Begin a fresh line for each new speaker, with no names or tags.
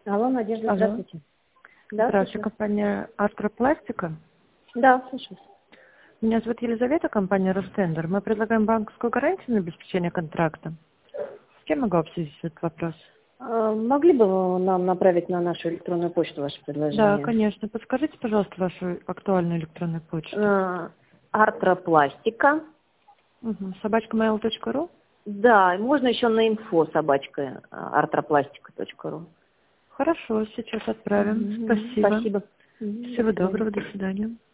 Алло, Надежда,
Алло.
здравствуйте. Да,
Здравствуйте,
слушаю.
компания Астропластика.
Да, слушаю.
Меня зовут Елизавета, компания Ростендер. Мы предлагаем банковскую гарантию на обеспечение контракта. С кем могу обсудить этот вопрос?
Могли бы вы нам направить на нашу электронную почту ваше
Да,
предложение?
конечно. Подскажите, пожалуйста, вашу актуальную электронную почту.
Артропластика.
@mail.ru.
Да, можно еще на info собачка артропластика.ру.
Хорошо, сейчас отправим. Спасибо.
Спасибо. До
Всего
свидания.
доброго, до свидания.